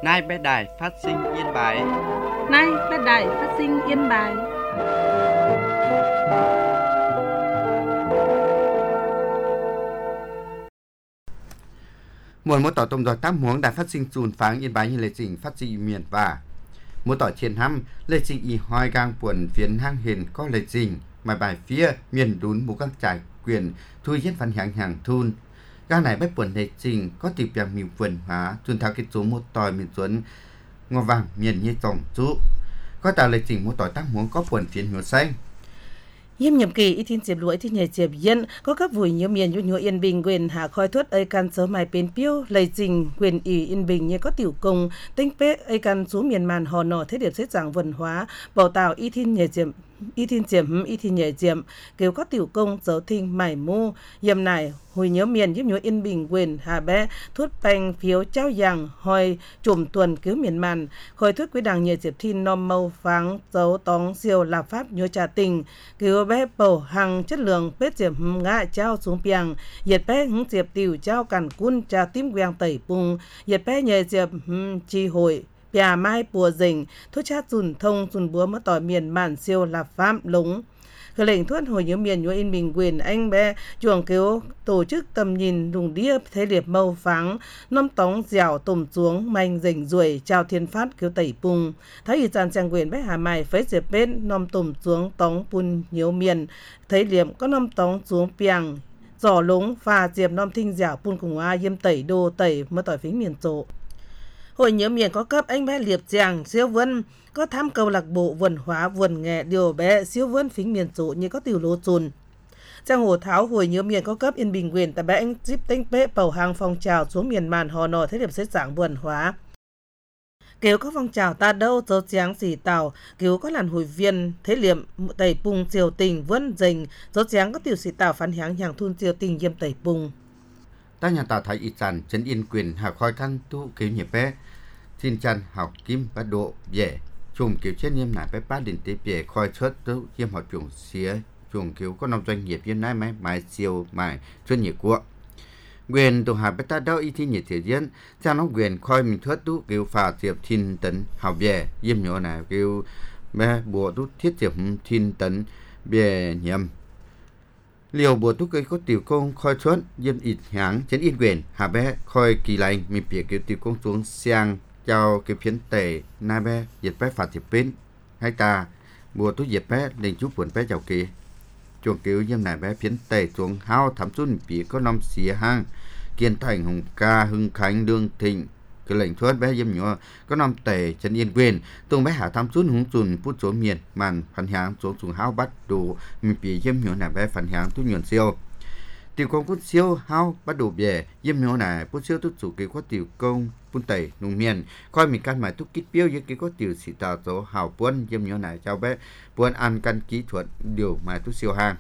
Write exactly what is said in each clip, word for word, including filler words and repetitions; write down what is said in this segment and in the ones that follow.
Nay bé đài phát sinh Yên Bái. Nay bé đài phát sinh Yên Bái. Muốn một tỏi tôm giỏi tám huống đã phát sinh chùn pháng Yên Bái như lệ trình phát sinh miền và một tỏi chiến hăm lệ trình y hoi gang buồn phiến hang hiền có lệ trình mà bài phía miền đún một các trải quyền thui hết văn hàng hàng thun gang này bách buồn lệ trình có tiệp dạng miền vườn hóa tuân thao kết số một tỏi miền xuân ngò vàng miền như tổng chú có tạo lệ trình một tỏi tám huống có buồn phiến hiệu xanh. Yếm nhiệm kỳ ít thiên diệp lũi thì nhảy diệp yên có các vùi nhiều miền như Yên Bình quyền hạ khói thuất ấy can sớm mai bên piêu lầy trình quyền ủy Yên Bình như có tiểu công tinh pế ấy can xuống miền màn hò nọ thế điểm xếp giảng văn hóa bảo tàu ít thiên nhảy diệp y thiên diệm y thiên nhảy diệm kêu có tiểu công dấu thinh mải mô yếm này hồi nhớ miền giúp nhớ Yên Bình quyền hà bé thuất bành phiếu trao giang hồi chùm tuần cứu miền màn khôi thuất quý đảng nhảy diệp thiên nom mâu pháng dấu tóng siêu là pháp nhớ trà tình kêu bé bầu hàng chất lượng bết diệp ngã trao xuống piang nhiệt bé hứng diệp tiểu trao cản cun trà tím quang tẩy bung nhiệt bé nhảy diệp chi hội bìa mai bùa dình thuốc chát dùn thông dùn búa mất tỏi miền màn siêu là pháp lúng cái lệnh thuốc hồi nhớ miền nhớ Yên Bình quyền anh bé chuồng cứu tổ chức tầm nhìn đùng đĩa thế liệp mâu pháng năm tống dẻo tùm xuống manh dình ruồi trao thiên phát cứu tẩy bung thấy y dàn trang quyền bé hà mày phế diệp bên năm tùm xuống tống pun nhớ miền thấy liệp có năm tống xuống piang giỏ lúng và diệp năm thinh dẻo pun cùng a yêm tẩy đô tẩy mất tỏi phính miền tổ. Hội nhớ miền có cấp anh bé liệp giàng siêu vân có tham câu lạc bộ vườn hóa vườn nghệ điều bé siêu vân phính miền tổ như có tiểu lô chùn trang hồ tháo hồi nhớ miền có cấp Yên Bình quyền tại bé anh zip tinh pế bầu hàng phong trào xuống miền màn hò nọ thế điểm xếp giảng vườn hóa kêu có phong trào ta đâu dấu tráng xỉ tàu kêu có làn hồi viên thế liệm tẩy bùng diều tình vân dình dấu tráng có tiểu xỉ tàu phán háng hàng thun diều tình yêm tẩy bùng Ta nhà tàu Thái Y Tràn Trấn Yên quyền hạ khói căn tu cứu nhịp bé thiên chăn học kim bắt độ dễ chuồng cứu chết niêm nải bé bát điện tế bể khói xuất tu yêm họ chuồng xía chuồng cứu có năm doanh nghiệp yêm nái máy máy siêu máy chuyên nghiệp của quyền tụ hạ bé ta đâu y thi nhiệt thể diễn cha nó quyền khói mình thoát tu cứu phà diệp thiên tấn học về yêm nhỏ này cứu bé bùa tu thiết diệp thiên tấn bề nhầm liều bùa túc cây có tiểu công khoi xuất yêm ít háng Trấn Yên quyền hạ bé khoi kỳ lành mình bịa kiểu tiểu công xuống xiang chào cái phiến tề na bé diệt bé phạt diệp bên hai ta bùa tú diệt bé lên chút buồn bé chào kỳ chuồng cứu yêm này bé phiến tề xuống hao thắm xuân bịa có năm xía hang kiên thành hồng ca hưng khánh đương thịnh cái lệnh thoát bé yêm nhỏ có năm tề Trấn Yên quyền tung bé hạ thắm xuân húng chùn phút số miền màn phản háng xuống xuống hao bắt đủ mình bịa yêm nhỏ này bé phản háng tú nhuận siêu tiểu công phút siêu hao bắt đủ về yêm nhỏ này phút siêu tút chủ kỳ có tiểu công phun tẩy nung miền coi mình căn mãi tút kít biêu với cái có tiểu sĩ tàu số hào buôn yêm nhỏ này cháu bé buôn ăn căn kỹ thuật điều mà tút siêu hàng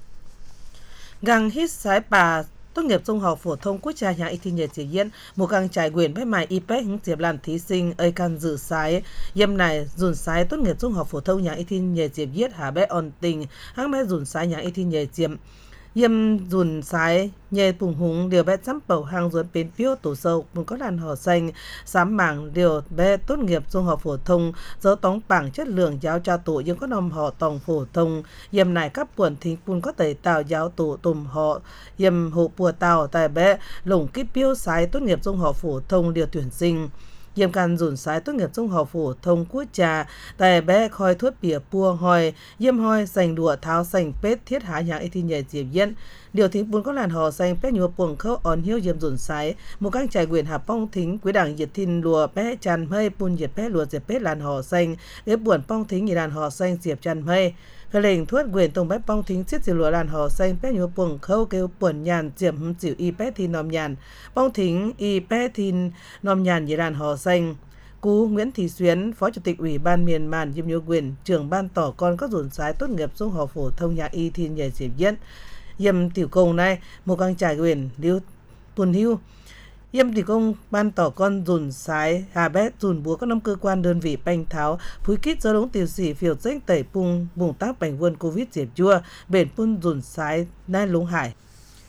gang hít sái bà tốt nghiệp trung học phổ thông quốc gia nhà y thi nhật chỉ diễn một gang trải quyền bé mài y pét hứng diệp làm thí sinh ơi can dự sái yêm này dùn sái tốt nghiệp trung học phổ thông nhà y thi nhật diệp viết hà bé on tình hăng bé dùn sái nhà y thi nhật diệp yêm dùn sái nhẹ bùng húng điều bé chăm bầu hàng ruột bến phiếu tổ sâu cũng có đàn hò xanh sám mảng điều bé tốt nghiệp trung học phổ thông dấu tống bảng chất lượng giáo tra tổ nhưng có nằm họ tòng phổ thông yêm này các buồn thính cũng có thể tạo giáo tổ tùm họ yêm hộ bùa tàu tại bé lồng kíp phiếu sái tốt nghiệp trung học phổ thông điều tuyển sinh yêm can dùn sái tốt nghiệp trung học phổ thông quốc gia tại bé khoi thuốc bìa pua hoi yêm hoi sành đùa tháo sành pết thiết há nhà y thi nhảy diệp diễn điều thính bốn có làn hò xanh pét nhua puồng khâu on hiếu yêm dùn sái một các trải quyền hạ phong thính quý đảng diệt thìn lùa bé tràn mây pun diệt bé lùa diệt pết làn hò xanh ghép buồn phong thính nhị làn hò xanh diệp tràn mây cái lệnh thuốc quyền tổng bé phong thính xiết diệt lùa làn hò xanh pét nhua puồng khâu kêu buồn nhàn diệp chịu y pét thìn nom nhàn phong thính y pét thìn nom nhàn nhị làn hò xanh Cú Nguyễn Thị Xuyến, Phó Chủ tịch Ủy ban miền màn Diêm Nhô Quyền, trưởng ban tỏ con các dồn sái tốt nghiệp trung học phổ thông nhà y thiên nhảy diệp diễn. Yêm tiểu công này, một càng trải quyền liêu tuần hưu. Yêm tiểu công ban tỏ con dồn sái hà bét dồn búa các năm cơ quan đơn vị banh tháo, phúi kít do đống tiểu sĩ phiểu danh tẩy pung bùng tác bành vươn Covid diệp chua, bền pun dồn sái nai lũng hải.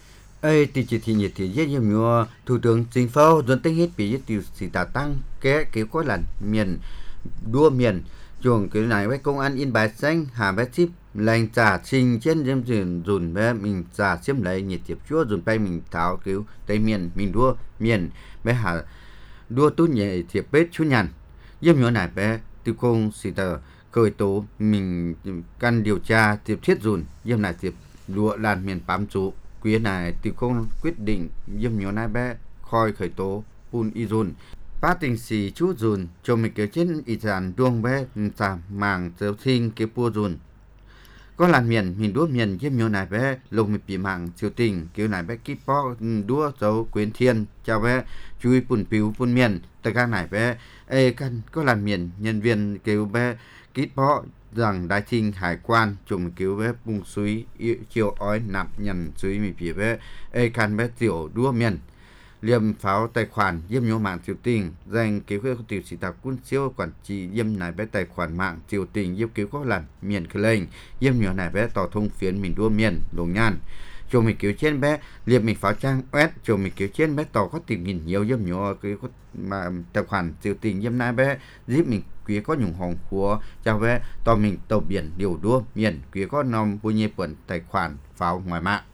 ê thì chỉ thì nhiệt thì rất nhiều nhiều thủ tướng chính phủ dẫn tới hết bị tiêu sĩ tạ tăng cái kiểu có lần miền đua miền chuồng cái này với công an Yên Bái xanh hà bé chip lành trả trình trên dêm dùn dùn bé mình trả xiêm lấy nhiệt tiếp chúa dùn bay mình tháo kiểu tây miền mình đua miền bé hà đua tốt nhẹ thiệp bếp chú nhàn dêm nhỏ này bé tiêu công sĩ tờ khởi tố mình căn điều tra tiếp thiết dùn dêm này tiếp đua làn miền bám chú quý này tiêu công quyết định dêm nhỏ này bé khoi khởi tố pun y dùn bát tình sĩ chú dùn cho mình kiểu trên y dàn đuông bé giảm màng dấu thiên cái pua dùn có làn miền mình đua miền dêm nhỏ này bé lồng mình bị màng chiều tình kiểu này bé kíp bó đua dấu quyến thiên chào bé chui pun piu pun miền tất cả này bé ê căn có làn miền nhân viên kiểu bé kíp bó rằng đại trình hải quan chùm cứu bé bung suối chiều ói nạp nhận suối mình phía bé ê căn bé tiểu đua miền liêm pháo tài khoản diêm nhô mạng triều tình dành cứu khơi tiểu sĩ tạp quân siêu quản trị diêm này bé tài khoản mạng triều tình diêm cứu có lần miền khơi lệnh diêm nhô này bé tỏ thông phiến mình đua miền lồng nhan cho mình cứu trên bé liêm mình pháo trang oét cho mình cứu trên bé tỏ có tìm nghìn nhiều diêm nhô cái mà tài khoản triều tình diêm này bé giúp mình quý có nhung hồng của chào bé tỏ mình tàu biển điều đua miền quý có nòng vui nhẹ quần tài khoản pháo ngoài mạng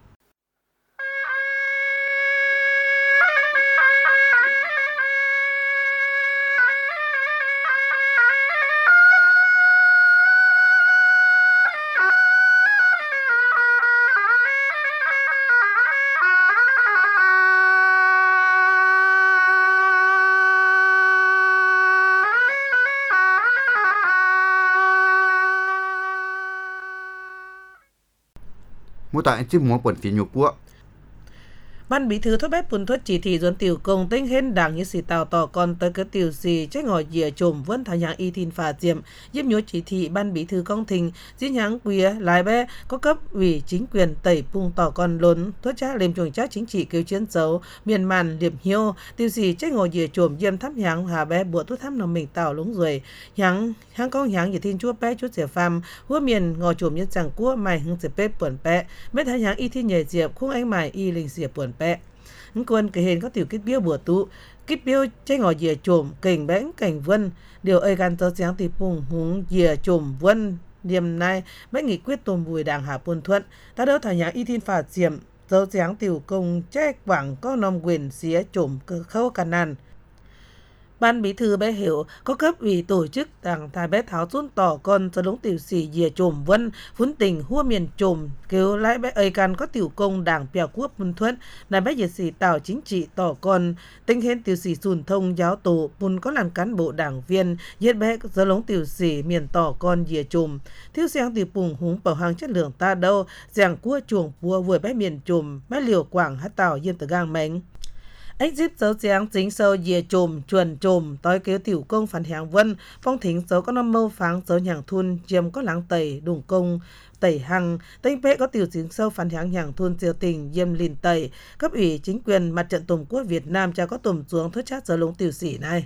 mô tả chứ muốn quần phiền nhục quốc Ban bí thư thốt bếp phun thuất chỉ thị dẫn tiểu công tính hên đảng như sĩ tàu tỏ còn tới cái tiểu gì trách ngồi dìa trồm vẫn thảo nhàng y tin phà diệm giúp nhớ chỉ thị ban bí thư công thình diễn nháng quía lái bé có cấp ủy chính quyền tẩy phung tỏ con lớn thuất trác lên chuồng trác chính trị kêu chiến dấu miền màn liệp hiêu tiểu gì trách ngồi dìa trồm diêm thắp nháng hà bé bữa thuất thăm nằm mình tàu lúng rồi nháng nháng con nháng dìa tin chúa bé chúa dìa phàm hua miền ngồi trồm nhân chẳng cua mày hưng dìa bếp buồn bé mấy thảo nháng y tin nhảy diệp khung anh mày y linh dìa buồn bé quân cái hình có tiểu kết biêu bùa tụ kết biêu trái ngồi dìa trồm cảnh bẽn cảnh vân điều ơi gan tơ sáng thì phùng húng dìa trồm vân niềm nay mấy nghị quyết tôm bùi đảng hạ buôn thuận ta đỡ thả nhà y tin phạt diệm dấu sáng tiểu công trái quảng có nòng quyền xía trồm cơ khâu càn nàn ban bí thư bé hiểu có cấp ủy tổ chức đảng thái bé tháo xuống tỏ con cho đúng tiểu sĩ dìa trồm vân phun tình hua miền trồm kêu lại bé ơi can có tiểu công đảng bèo quốc bùn thuận này bé dìa sĩ tảo chính trị tỏ con tinh hên tiểu sĩ sùn thông giáo tổ bùn có làm cán bộ đảng viên giết bé do lống tiểu sĩ miền tỏ con dìa trồm thiếu sáng tiểu bùng húng bảo hàng chất lượng ta đâu giảng cua chuồng bùa vừa bé miền trồm bé liều quảng hát tảo yên từ gang mánh ếch díp dấu giáng chính sâu dìa trồm chuồn trồm tối kêu tiểu công phản hàng vân phong thính dấu có năm mâu pháng dấu nhàng thun chiêm có láng tẩy đùng công tẩy hằng tinh bệ có tiểu chính sâu phản hàng nhàng thun diều tình diêm lìn tẩy cấp ủy chính quyền mặt trận tổ quốc Việt Nam cho có tùm xuống thất chát dấu lống tiểu sĩ này.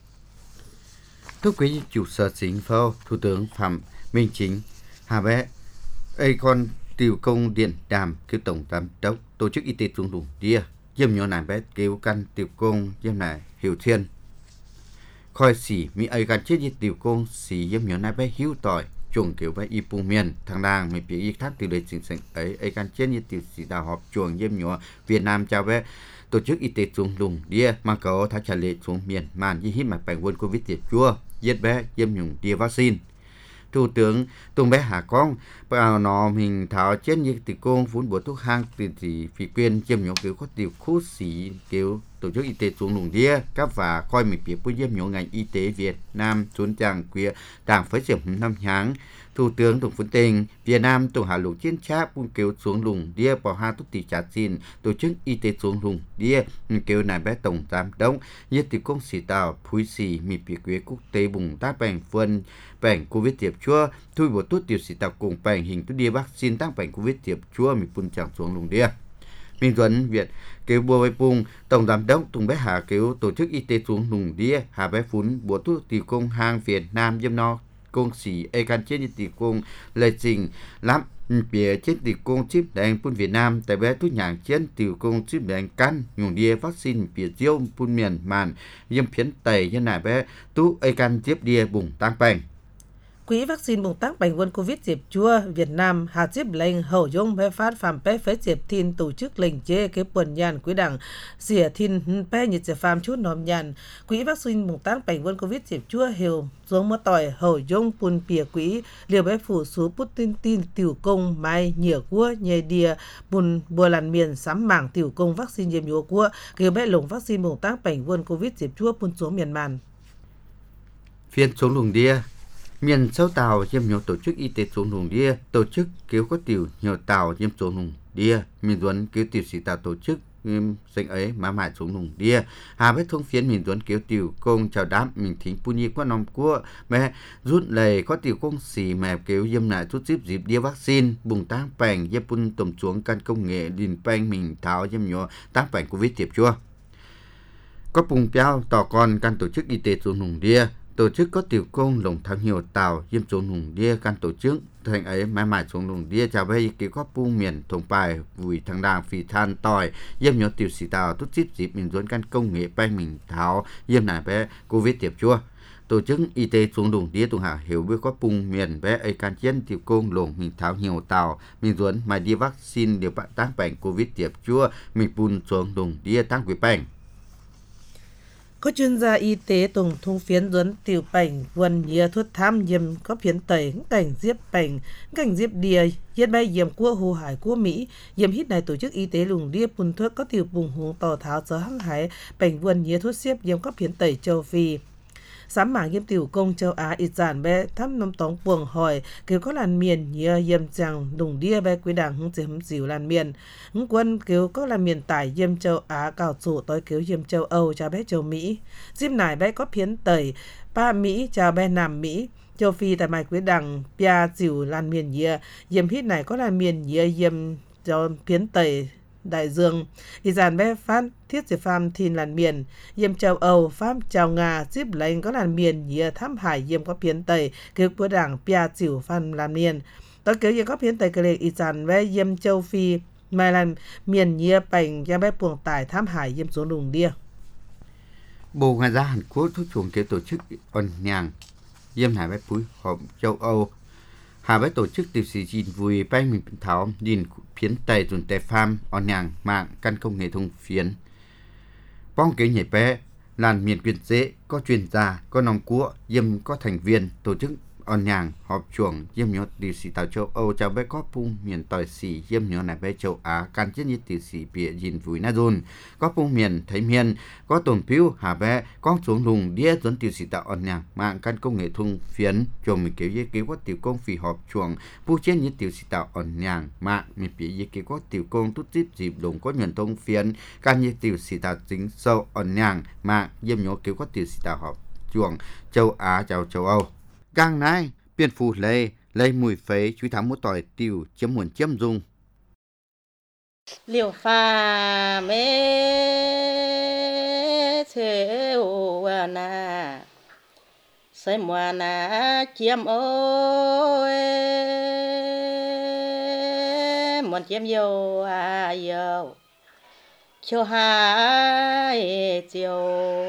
Thưa quý chủ sở chính phủ Thủ tướng Phạm Minh Chính hà bé ây con tiểu công điện đàm kêu tổng giám đốc tổ chức y tế trung ương địa diêm nhỏ này bé kêu căn tiểu công diêm này hiểu thiên khoi xỉ mi ây căn chết diệt tiểu công xỉ diêm nhỏ này bé hiếu tỏi chuồng kiểu bé y pung miền thằng đang mi bị y thác từ đời chính sinh ấy ây căn chết diệt tiểu xỉ đào họp chuồng diêm nhỏ Việt Nam chào bé tổ chức y tế trung ương địa mà có thác trả lệ xuống miền màn y hít mặt bệnh quân covid tiệt chua giết bé diêm nhung địa vaccine Thủ tướng Tùng bé Hà Con bảo nó mình tháo chết như tiểu công phun bổ thuốc hang từ thì phi quyền chiêm nhỏ kiểu có tiểu khu sĩ kiểu tổ chức y tế xuống lùng đĩa các và coi mình việc với chiêm nhỏ ngành y tế Việt Nam xuống chẳng quỹ đảng phái diệm năm tháng Thủ tướng Tùng Phun Tình Việt Nam Tùng Hà Lục chiến tráp buôn kiểu xuống lùng đĩa bảo ha túc tỷ trả xin tổ chức y tế xuống lùng đĩa kiểu này bé tổng giám đốc nhất tiểu công sĩ tàu phúi xì mì việc quỹ quốc tế bùng tác bành phân bành covid tiệp chua thui bộ tốt tiểu sĩ tàu cùng bành hình tốt đĩa vaccine tăng bành covid tiệp chua mì phun chẳng xuống lùng đĩa Minh Tuấn Việt kêu bùa với Pung tổng giám đốc Tùng bé Hà kêu tổ chức y tế xuống lùng đĩa Hà bé phun bộ tốt tiểu công hàng Việt Nam diêm no công sĩ ai can chết như tỷ công lời trình lắm bìa chết tỷ công chip đèn pun Việt Nam tại bé thuốc nhàng chết tỷ công chip đèn căn dùng đia vaccine bìa chiếu pun miền màn yếm phiến tẩy như này bé tú ai can chip đia bùng tăng bành. Quỹ vaccine bùng tăng bệnh quân Covid dịp chua Việt Nam hà chip lệnh hậu dung phê phát phạm phê phê dịp thiên tổ chức lệnh chế kế quần nhàn quỹ đảng xỉa thiên phê nhiệt dịp phạm chút nòm nhàn. Quỹ vaccine bùng tăng bệnh quân Covid dịp chua hiểu xuống mơ tỏi hậu dung bùn bìa quỹ liều bé phủ số Putin tin tiểu công mai nhỉa cua nhề đìa bùn bùa làn miền sắm mảng tiểu công vaccine nhiễm nhúa cua kêu bé lồng vaccine bùng tăng bệnh quân Covid dịp chua bùn xuống miền màn. Phiên xuống lùng đia miền sâu tàu diêm nhiều tổ chức y tế xuống lùng đia tổ chức cứu có tiểu nhiều tàu diêm xuống lùng đia miền duấn cứu tiểu sĩ tàu tổ chức sinh ấy mà mãi xuống lùng đia hà vết thông phiến miền duấn cứu tiểu công chào đám mình thính pu nhi qua nòng cua mẹ rút lầy có tiểu công xì mẹ cứu diêm lại rút zip dịp đia vaccine bùng tăng bành diêm pun tầm xuống căn công nghệ đình bành mình tháo diêm nhiều tăng bành covid tiếp chua có bùng béo tỏ con căn tổ chức y tế xuống lùng đia tổ chức có tiểu công lồng thang nhiều tàu diêm xuống lùng đia căn tổ chức thành ấy mãi mãi xuống lùng đia chào bây kêu có buông miền thùng bài vùi thằng đàng phì than tỏi diêm nhỏ tiểu sĩ tàu tốt chip dịp mình dốn căn công nghệ bay mình tháo diêm này bé covid tiếp chua tổ chức y tế xuống lùng đia tùng hạ hiểu biết có buông miền bé ấy can chiến tiểu công lồng mình tháo nhiều tàu mình dốn mà đi vaccine điều bạn tăng bệnh covid tiếp chua mình bùn xuống lùng đia tăng quý bệnh. Có chuyên gia y tế tổng thông phiến duấn tiểu bệnh vườn nhia thuốc tham diêm có phiến tẩy cảnh diếp bệnh cảnh diếp đìa hiện bay diêm của hồ hải của Mỹ diêm hít này tổ chức y tế lùng đia bùn thuốc có tiểu bùng hùng tỏ tháo giờ hăng hải bệnh vườn nhia thuốc xếp diêm có phiến tẩy châu Phi. Sám mảng yếm tiểu công châu Á ít giản bé thăm nông tống buồng hỏi kêu có làn miền nhia yếm chàng đùng đia bé quý đảng hứng chỉ hứng dìu làn miền hứng quân kêu có làn miền tải yếm châu Á cào chủ tới kêu yếm châu Âu cha bé châu Mỹ dịp nải bé có phiến tẩy ba Mỹ cha bé Nam Mỹ châu Phi tại mài quý đảng pia dìu làn miền nhia yếm hít này có làn miền nhia yếm cho phiến tẩy đại dương y giàn bé phát thiết diệp pham thìn làn miền yếm châu Âu pháp châu Nga zip lệnh có làn miền nhia thăm hải yếm có phiến tây kêu của đảng pia chịu phan làn miền tới kêu yếm có phiến tây kêu y giàn bé yếm châu Phi mai làn miền nhia bành yếm bé buồng tải thăm hải yếm xuống đùng đia. Bộ Ngoại giao Hàn Quốc thúc chuộng kêu tổ chức ẩn nhàng yếm hải bé phúi họp châu Âu hà với tổ chức tiểu sĩ gìn vùi bay mình tháo nhìn phiến tây dùng tè farm on nhàng mạng căn công nghệ thông phiến bong kế nhảy bé làn miền quyền dễ có chuyên gia có nòng cua yêm có thành viên tổ chức on nhàng họp chuồng yêm nhỏ tiểu sĩ tàu châu Âu chào bé có pung miền tỏi sĩ yêm nhỏ này bé châu Á can chết như tiểu sĩ bịa gìn vùi na dồn có pung miền thấy miền có tồn phiếu hà bé có xuống lùng đĩa dẫn tiểu sĩ tàu on nhàng mạng căn công nghệ thông phiến chồng mình kiểu dễ kế có tiểu công phì họp chuồng pu chết như tiểu sĩ tàu on nhàng mạng mình bịa dễ kế có tiểu công tút tiếp dịp lùng có nhận thông phiến can như tiểu sĩ tàu chính sâu on nhàng mạng yêm nhỏ kế có tiểu sĩ tàu họp chuồng châu Á chào châu Âu càng nay biên phủ lây lây mùi phế chú thám một tỏi tiểu chiếm nguồn chiếm dung liều pha mê thế ô na say mùa na chiếm ôi muốn chiếm yêu à yêu cho hai chiều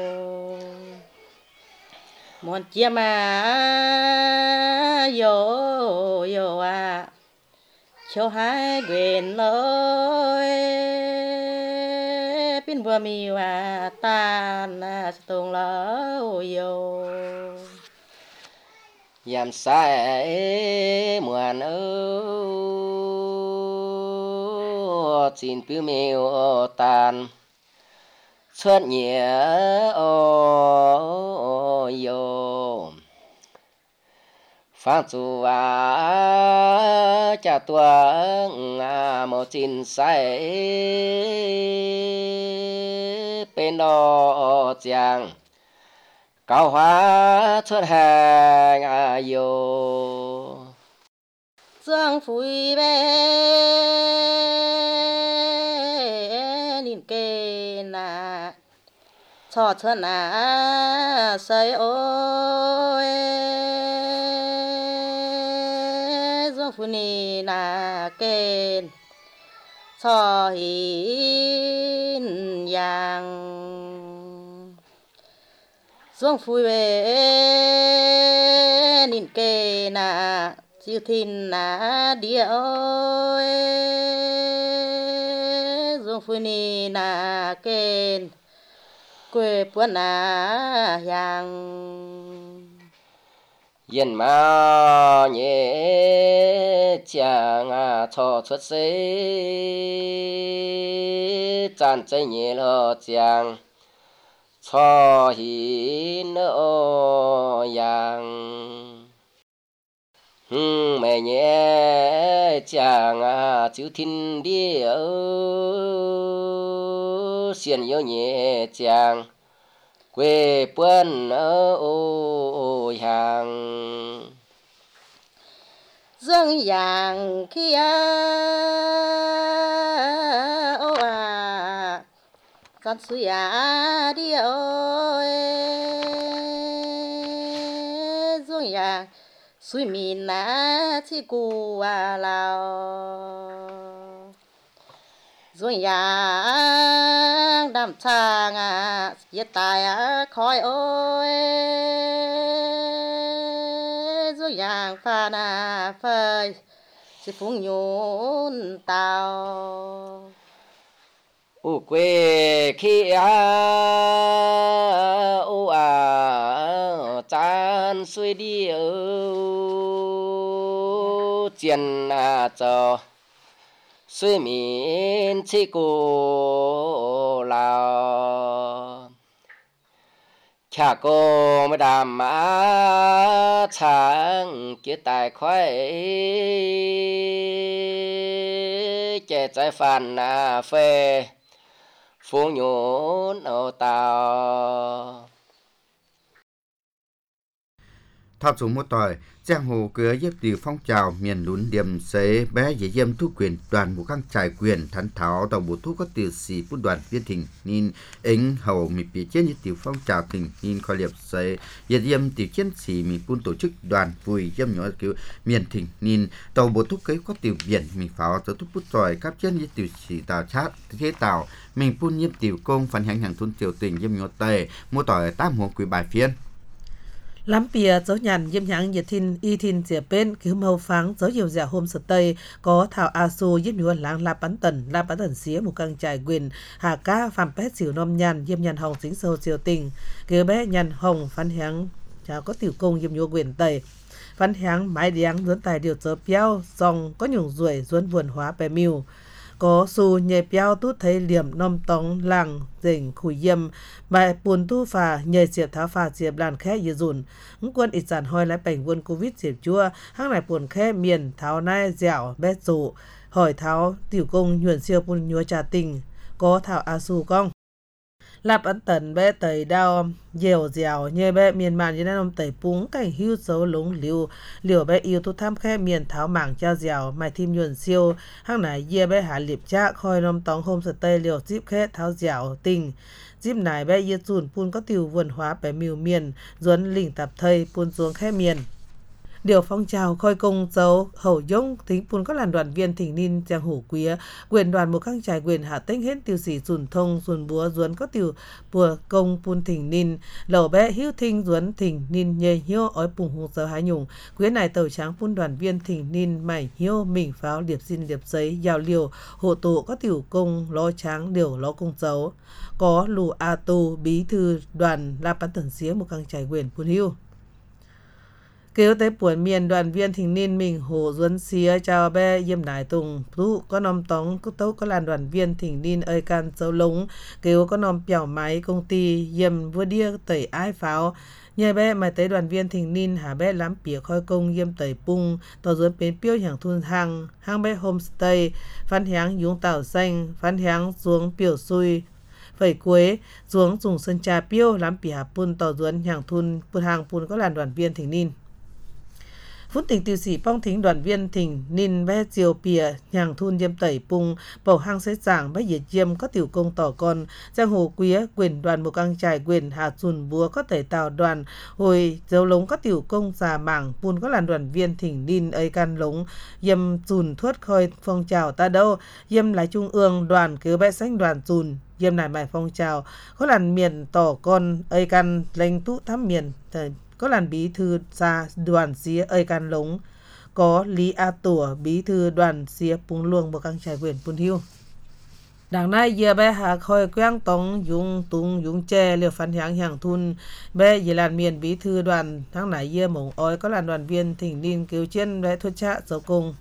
muốn chiếm à yo yo à cho hai quyền lối pin vừa mi và tan tung lỡ yo yam sai muan ơ xin piu mèo tan xuất nhẹ ô yo phát chu à cha tua à một chín sai bên đó chàng cao hóa xuất hàng à yo dương phui bé nín kê na cho thân à say ôi phu ni na kên cho hin yang xuống phui về nín kê na chiêu thìn na địa ơi xuống phui ni na kên quê buôn na yang yên mà nhẹ chàng à cho xuất xế chán chơi nhẹ lo chàng cho hi nỡ yang mẹ nhẹ chàng à chữ thiên đi ở xiên yêu nhẹ chàng quê buôn ở ô hàng dương yang kia ô à con suy à đi ơi dương yang suy min na chi cu à lao dương yang đam chang à giết tài à khói ơi dương yang pha na phơi chỉ phung nhún tàu u quê khi à ô à chan xuôi đi ở chiên à cho xuôi miền chi cô lao chả cô mới đàm á sáng kia tài khoái trẻ trái phàn à phê phố nhốn ở tàu thao chúng một tỏi giang hồ cửa giúp từ phong trào miền lún điểm xế bé dễ dêm thu quyền đoàn bộ căng trải quyền thắn tháo tàu bộ thu có từ xì bút đoàn viên thỉnh nên ứng hầu mì bị trên như tiểu phong trào thỉnh nên khỏi liệp xế dễ dêm tiểu chiến xì mì bún tổ chức đoàn vui dêm nhỏ kiểu miền thỉnh nên tàu bộ thu kế có tiểu biển mì pháo tàu thu bút tỏi cáp chân như tiểu xì tàu chát thế tàu mình bún nhiếp tiểu công phản hành hàng thôn tiểu tình dêm nhỏ tề mua tỏi tam hồ quý bài phiên lắm bìa dấu nhàn yếm nhãng nhiệt thìn y thìn dìa bên cứu màu pháng dấu nhiều dẻo hôm sơ tây có thảo a su yếm nhuận láng la bắn tần la bắn tần xía một căng trải quyền hà ca phạm pét xỉu nom nhàn yếm nhàn hồng dính sâu chiều tình cứu bé nhàn hồng phán háng chào có tiểu công yếm nhuận quyền tây phán háng mái điáng duốn tài điều chớ piao dòng có nhung ruồi duốn vườn hóa bè miu có su nhẹ piao tút thấy liềm nom tóng làng dình khủi yếm mà buồn tu phà nhẹ diệp tháo phà diệp làn khẽ như dùn ứng quân ít giản hoi lại bành quân covid diệp chua hăng lại buồn khẽ miền tháo nai dẻo bét dụ hỏi tháo tiểu công nhuận siêu bún nhúa trà tình có thảo a su cong lạp ấn tần bé tẩy đao dẻo dẻo nhẹ bé miền màn nhưนั่นtẩy púng cảnh hưu xấu lúng liu liều bé yêu tu tham khẽ miền tháo mảng cha dẻo mày thêm nhuận siêu hăng này dê bé hạ liệp cha khoi nom tóng hôm sờ tây liều zip khẽ tháo dẻo tình zip này bé yên dùn pun có tiểu vườn hóa bé miu miền duấn lỉnh tập thầy pun xuống khẽ miền điều phong trào khôi công dấu hậu dông tính pun các làn đoàn viên thỉnh ninh giang hổ quý quyền đoàn một khang trải quyền hạ tĩnh hết tiêu sĩ dùn thông dùn búa duấn có tiểu bùa công pun thỉnh ninh lẩu bé hữu thinh duấn thỉnh ninh nhê hiếu ói bùng hùng giờ hái nhung quý này tàu tráng pun đoàn viên thỉnh ninh mảy hiếu mình pháo điệp xin điệp giấy giao liều hộ tụ có tiểu công lo tráng điều lo công dấu có lù a tu bí thư đoàn la bán tần xía một khang trải quyền pun hiếu kêu tới buồn miền đoàn viên thỉnh ninh mình hồ duấn xía chào bé yếm nải tùng tú có nom tóng có tấu có làn đoàn viên thỉnh ninh ơi can dấu lống kêu có nom pèo máy công ty yếm vừa đia tẩy ái pháo nhờ bé mà tới đoàn viên thỉnh ninh hà bé lắm pìa khoi công yếm tẩy pung tàu duấn bến piêu hàng thun hàng hàng bé homestay phán háng dũng tảo xanh phán háng xuống piểu xui phẩy cuối xuống dùng sân trà piêu lắm pìa hà pun tàu duấn hàng thun pun hàng pun có làn đoàn viên thỉnh ninh phút tình tiêu sĩ phong thính đoàn viên thỉnh ninh bé chiều pìa nhàng thun diêm tẩy pung bầu hang xế giảng bé diệt diêm có tiểu công tỏ con giang hồ quía quyền đoàn một căng trải quyền hạ dùn búa có tẩy tàu đoàn hồi dấu lống có tiểu công già mảng pun có làn đoàn viên thỉnh ninh ấy can lống diêm dùn thuất khơi phong trào ta đâu diêm lái trung ương đoàn cứ bé xanh đoàn dùn diêm nải mải phong trào có làn miền tỏ con ấy can lãnh tụ thăm miền có làn bí thư ra đoàn xía ơi can lống có Lý A Tủa bí thư đoàn xía pung luông một căng trải quyền pun hiu đảng nay giờ bé hạ khôi quang tống dùng tung dùng che liều phản hạng hàng thun bé giờ làn miền bí thư đoàn tháng nãy giờ mộng ói có làn đoàn viên thỉnh ninh cứu chiến bé thuất trạ dấu công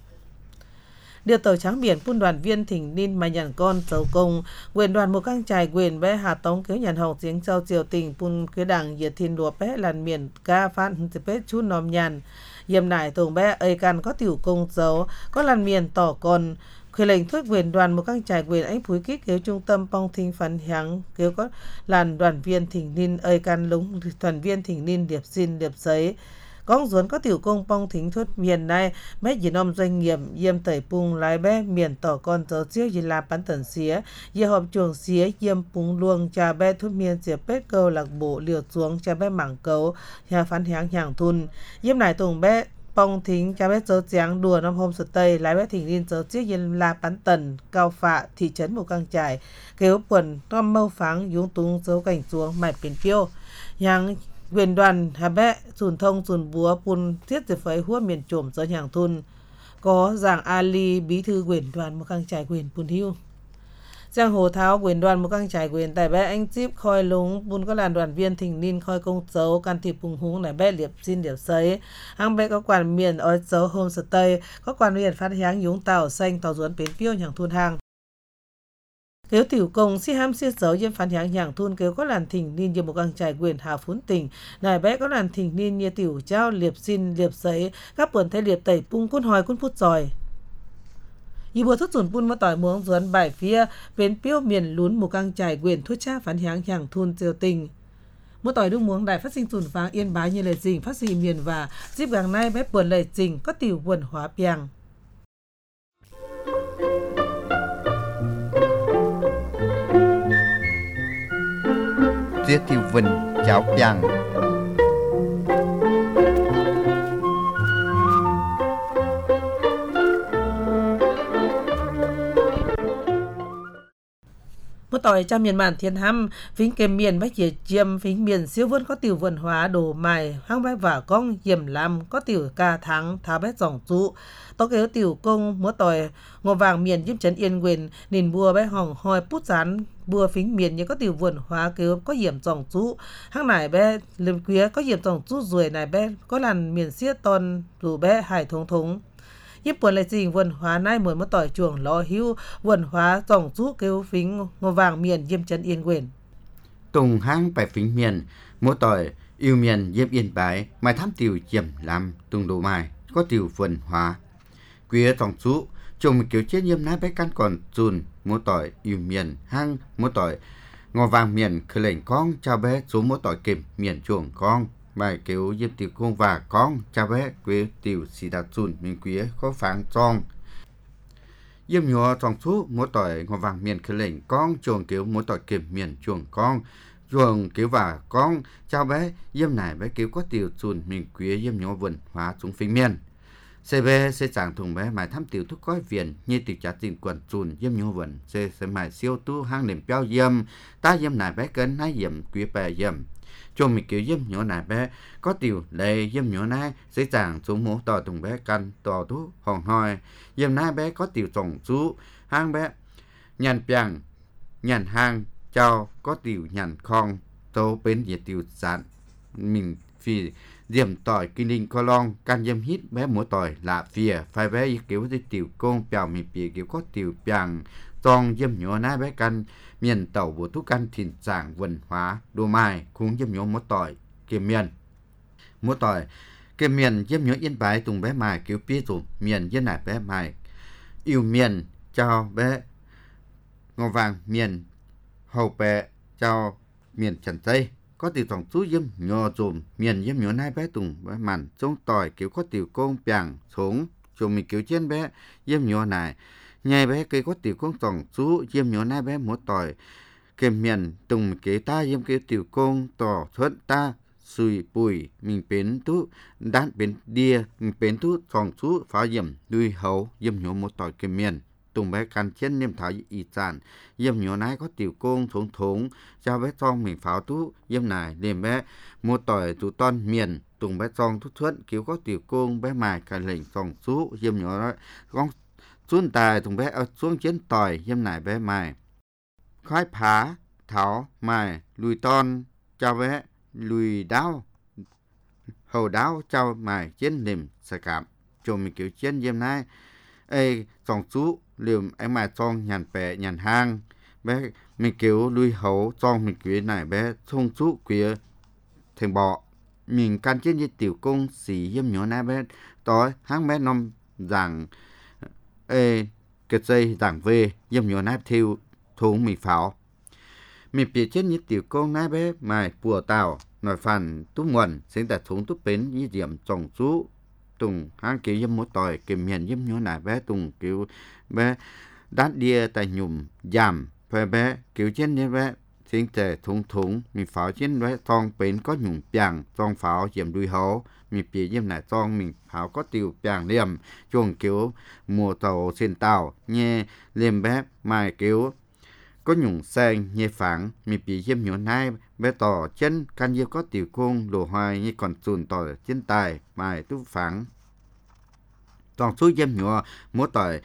điều tàu trắng biển phun đoàn viên thỉnh ninh mà nhận con dấu công quyền đoàn một căng trải quyền bé hà tống cứu nhận hồng tiếng châu triều tình phun cái đảng diệt thiên đùa bé làn miền ca phan bé chút nòm nhàn yếm nải tùng bé ấy can có tiểu công dấu có làn miền tỏ con khởi lệnh thuốc quyền đoàn một căng trải quyền anh phúi kích cứu trung tâm phong thinh phản háng cứu có làn đoàn viên thỉnh ninh ấy can lúng đoàn viên thỉnh ninh điệp xin điệp giấy con ruốn có tiểu công phong thính thuất miền này mấy gì nom doanh nghiệp yêm tẩy pung lái bé miền tỏ con dấu chiếc gì là bán tần xía yê họp chuồng xía yêm pung luông cha bé thuất miền diệp bết câu lạc bộ liều xuống cha bé mảng cấu nhà phán háng hàng thun yêm nải tùng bé phong thính cha bé dấu tráng đùa năm hôm sơ tây lái bé thỉnh ninh dấu chiếc gì là bán tần cao phạ thị trấn một căng trải kéo quần tom mâu pháng dũng tung dấu cảnh xuống mạch biển phiêu yang quyền đoàn hà bé sùn thông sùn búa pun thiết dịch phấy hua miền trộm do hàng thun có giảng Ali bí thư quyền đoàn một căng trải quyền pun hiu giang hồ tháo quyền đoàn một căng trải quyền tại bé anh chip khoi lúng pun có làn đoàn viên thỉnh ninh khoi công dấu can thiệp phùng húng này bé liệp xin điệp sấy hàng bé có quản miền ở dấu hôm sơ tây có quản miền phát háng dũng tàu xanh tàu ruốn bến phiêu hàng thun hàng kéo tiểu công si ham si dấu yếm phản hạng hàng thun kéo có làn thỉnh ninh như một căng trải quyền hà phún tỉnh này bé có làn thỉnh ninh như tiểu trao liệp xin liệp sấy các buồn thay liệp tẩy pung cún hòi cún phút giỏi y bùa thất dùn pun mà tỏi muống duấn bài phía bến phiêu miền lún một căng trải quyền thuốc cha phản hạng hàng thun triều tình một tỏi đung muống đại phát sinh dùn vàng yên bái như lời dình phát sinh miền và dịp gàng nay bé buồn lời dình có tiểu buồn hóa piang Giết tiêu vinh cháo piang một tỏi trong miền bản thiên hăm phính kèm miền bách diệt chiêm phính miền siêu vươn có tiểu vườn hóa đồ mài hang bái vả cong yểm lam có tiểu ca thắng tháo bét dòng trụ tóc kéo tiểu công múa tỏi ngô vàng miền giúp trấn yên quyền nền bùa bé hỏng hoi pút rán bùa phính miền như có tiểu vườn hóa kéo có yểm dòng trụ hang nải bé lêm quía có yểm dòng trụ ruồi nải bé có làn miền xiết ton dù bé hải thống thống yếp buồn lại dình vườn hóa nay muốn mất tỏi chuồng lo hưu vườn hóa dòng trụ kéo phính ngô vàng miền diêm trấn yên quyền tùng hang bài phính miền múa tỏi yêu miền diêm yên bái mai thám tiểu chiếm làm tùng đồ mai có tiểu vườn hóa quía dòng trụ chồng kiểu chết yếm nái bé căn còn dùn múa tỏi yêu miền hang múa tỏi ngò vàng miền khởi lệnh con cha bé số múa tỏi kìm miền chuồng con bài kiểu yếm tiểu công và con cha bé quế tiểu xì đạt dùn miền quía có pháng tròn yếm nhỏ dòng trụ múa tỏi ngò vàng miền khởi lệnh con chuồng kiểu múa tỏi kìm miền chuồng con chuồng kiểu và con cha bé yếm này bé kiểu có tiểu dùn miền quía yếm nhỏ vườn hóa xuống phình miền xê bê sẽ chẳng thùng bé mài thăm tiểu thuốc gói viền như tiểu trả tiền quần chùn yếm nhau vần sẽ sẽ mài siêu tu hang niệm béo yếm ta yếm nải bé cấn nái yếm quý bè yếm cho mình kiểu yếm nhỏ nải bé có tiểu lệ yếm nhỏ nái sẽ chẳng xuống mũ tỏ thùng bé căn tỏ tu hòn hoi yếm nái bé có tiểu tổng chú hang bé nhàn piang nhàn hang chào có tiểu nhàn khong tố bên diệt tiểu sản mình phi diệm tỏi kinh linh co long can diêm hít bé múa tỏi lạ phìa phải bé kiểu với tiểu công bèo mì bìa kiểu có tiểu piang tòng diêm nhỏ nái bé căn miền tàu bộ thuốc căn thìn giảng vần hóa đồ mai cũng diêm nhỏ múa tỏi kiềm miền múa tỏi kiềm miền diêm nhỏ yên bái tùng bé mài kiểu pía tụ miền yên nải bé mài yêu miền chào bé ngò vàng miền hầu bé chào miền trần tây có tiểu tổng chú yếm nhỏ dùm miền yếm nhỏ nai bé tùng bé mặn trong tỏi kiểu có tiểu công bèng sống chùm mình kiểu trên bé yếm nhỏ này nhai bé cây có tiểu công tổng chú yếm nhỏ nai bé một tỏi kèm miền tùng kế ta yếm kế tiểu công tỏ thuận ta sùi bùi mình bến tú đan bến đia mình bến tú tổng chú phá yếm đuôi hấu yếm nhỏ một tỏi kèm miền tùng bé can chiến niêm thảo y sản yếm nhỏ nai có tiểu công thốn thốn cho bé trong mình pháo tú yếm này niêm bé một tỏi tú ton miền tùng bé trong thút thuận cứu có tiểu công bé mài cả lệnh tổng chú yếm nhỏ đó con xuân tài tùng bé ở xuống chiến tỏi yếm này bé mài khói phá thảo mài lùi ton cho bé lùi đáo hầu đáo cho mài chiến niềm sài cảm cho mình kiểu chiến yếm này ê tổng chú liềm em mà trong nhàn bè nhàn hang bé mình kiểu lui hấu trong mình kiểu này bé thông chú kia thành bọ mình can chiến với tiểu công xì yếm nhỏ na bé tối hang bé năm rằng ê cái dây rằng về yếm nhỏ na theo thùng mình pháo mình bị chết như tiểu công na bé mài bùa tàu nói phản tú nguồn sinh tại thùng tú bến như điểm tổng chú tùng hang kiểu yếm một tỏi kìm miền yếm nhỏ na bé tùng kiểu bé đát đia tại nhùm giảm phải bé kiểu trên như bé sinh tề thùng thùng mình pháo trên bé trong bến có nhùm bèng trong pháo diệm đuôi hấu mình bị diệm này trong mình pháo có tiêu bèng liềm chuồng kiểu mùa tàu xin tàu nhé liềm bé mai kiểu có nhùm xanh nhé phẳng mình bị diệm nhỏ nai bé tỏ chân can yêu có tiểu cung đồ hoài như còn chùn tỏ trên tài mai tú phẳng toàn số diệm nhỏ mỗi tỏi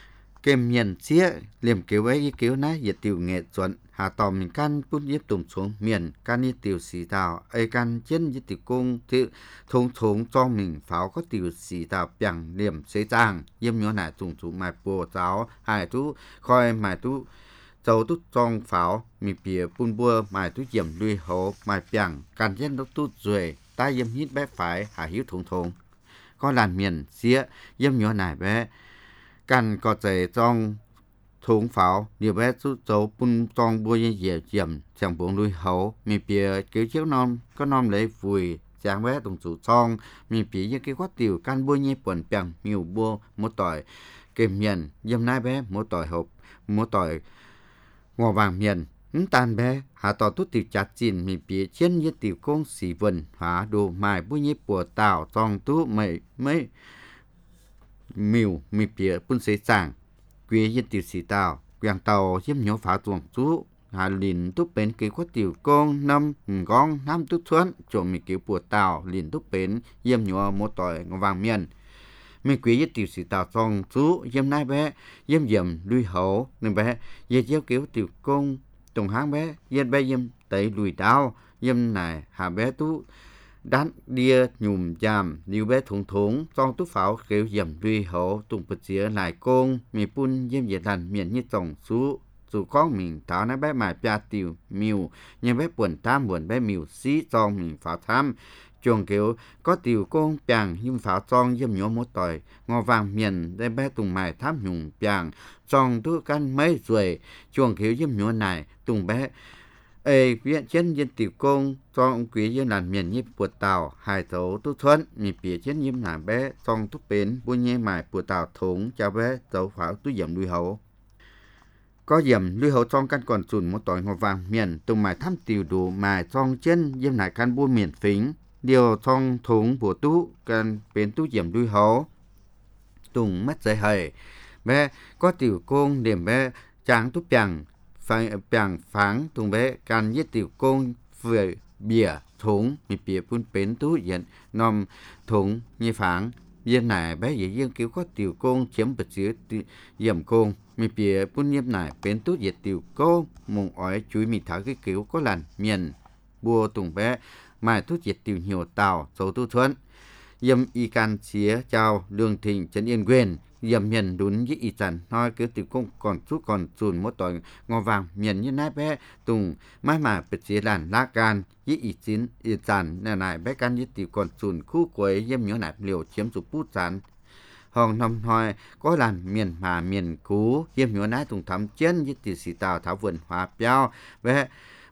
kèm nhận xía liềm kiểu ấy kiểu ná nhiệt tiểu nghệ chuẩn hạ tỏ mình can bút nhiếp tùng xuống miền can như tiểu xì tàu ấy can chân như tiểu cung thì thông thống cho mình pháo có tiểu xì tàu bằng liềm xế trang yếm nhỏ nải tùng xuống mài bùa giáo hải tú khoi mài tú dầu tú trong pháo mình bìa bùn bùa mài tú diệm lui hổ mài bằng can chân nó tú ruồi ta yếm hít bé phải hạ hiếu thông thống có làn miền xía yếm nhỏ nải béกันก็จะต้องถุงฝาเดี๋ยวแม่สุดโจปุ่นจองบัวเหยียบเจียมเสียงบวงลุยเขามีเปียเกี่ยวเชี่ยวนอนก็นอนเลยฝุ่ยจางแวะตรงสู่ซองมีปียังกี่วัดติวกันบัวเหยียบป่วนเปียงมิวบัวมัวต่อยเก็บเมียนเยี่ยมนายแม่มัวต่อยหบมัวต่อยงอวางเมียนน้ำตาลแม่หาต่อทุติวจัดจินมีปีเช่นยึดติวกงสีวันหาดูไม้บัวเหยียบปวดเต่าจองตู้ไม่ไม่มิวมีเปียปุ่นเสจางเกวียติวสีตาวเกวียงเตาเยี่ยมเหนียวฝาตวงจูหาลินทุกเป็นเกี่ยวกับติวกองน้ำกองน้ำทุกชวนจมมีเกี่ยวปวดเตาลินทุกเป็นเยี่ยมเหนียวโมต่อยงวางเมียนมีเกวียติวสีตาวซองจูเยี่ยมนายแบะเยี่ยมเยี่ยมลุยเหาหนึ่งแบะเยี่ยเจียวเกี่ยวติวกองตรงหางแบะเยี่ยมแบะเยี่ยมเตยลุยดาวเยี่ยมนายหาแบะตู้ด้านเดียหยุ่มยามนิ้วแบะถุงถุงจองตู้ฝาเกี่ยวเยี่ยมลุยเหาตุงปัจเจียหลายกงมีปุ่นเยี่ยมเยี่ยดันเมียนยี่จงซูสู่ข้องมิงเท้านะแบะหมายปลาติวมิวยังแบะป่วนตามบ่วนแบะมิวซีจองมิงฝาทำจงเกี่ยวก็ติวกงเปียงยิ้มฝาจองเยี่ยมหยอมดต่อยงอวางเมียนได้แบะตุงหมายทำหยุ่มเปียงจองตู้กันไม่สวยจงเกี่ยวเยี่ยมหยอไหนตุงแบะเอเวียเช่นยินติวกงจองกุยยินหลานเมียนยิบปวดเต่าหายโถทุทวนมีเปียเช่นยิมหนาแบะจองทุเป็นบุญเย่หมายปวดเต่าถงจะแบะเจ้าฝาตุเยี่ยมลุยเหาก็เยี่ยมลุยเหาจองกันก่อนจุนมต่อยหัววางเมียนตรงหมายทำติวดูหมายจองเช่นยิมหนากันบัวเมียนฝิงเดียวจองถงปวดตู้กันเป็นตู้เยี่ยมลุยเหาตุงมัดใจให้แบะก็ติวกงเดี่ยมแบะจางทุกอย่างฟังเปียงฝังตรงเบะการยึดติวกงเฟื่อยเบียถุงมีเปียปุ่นเป็นตู้เย็นนอมถุงยี่ฝังเย็นไหนเบะยี่ยังกิ้วก็ติวกงเฉียมปัจจุบันเยี่ยมกงมีเปียปุ่นเย็นไหนเป็นตู้เย็นติวกงมงอ้อยจุยมีถาคือกิ้วก็หลันเมียนบัวตรงเบะมาตู้เย็นติวเหี่ยวเต่าโซตู้ชวนเยี่ยมอีการเสียเจ้าเรื่องทิ้งฉันเอียนเวนเยี่ยมเมียนดุนยี่อีจันน้อยคือติวกงก่อนสู้ก่อนจูนมดต่อยงอวางเมียนยี่นายแบะตุงไม้มาเป็ดเสียหลานลาการยี่อีจินอีจันนายนายแบะกันยี่ติวก่อนจูนคู่กวยเยี่ยมเหนียวหนักเหลียวเฉียมสุปูจันห้องนำน้อยก็หลานเมียนมาเมียนกูเยี่ยมเหนียวนายตุงทำเจนยี่ติวสีตาวถาวรหัวเปียวแบะ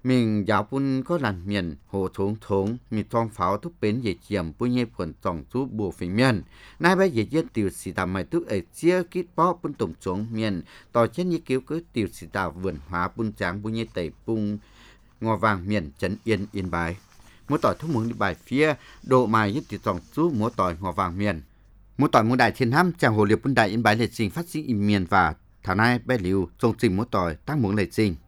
mình giáo bún có làn miền hồ thống thốngมีทองpháoทุกเป็นเหยียเจียมปุ้ยเย่ผลจ่องจูบัวฝีเมียนนายใบเหยียเยี่ยติวสีดำไม่ทุกเอเจียคิดป้อปุ้นตุ่มจงเมียนต่อเช่นยี่กิ้วก็ติวสีดาวเวือนหาปุ้นจางปุ้ยเย่เตะปุ้งงอวางเมียนจันเอียนอินใบมัวต่อยทุกมึงใบเฟียโดมายึดติดจ่องจูมัวต่อยงอวางเมียนมัวต่อยมัวได้เช่นห้ำจางโหเลียปุ้นได้อินใบเลยจริงฟัดซิงอินเมียนว่าฐานายใบหลิวทรงจริงมัวต่อยตั้งมึงเลยจริง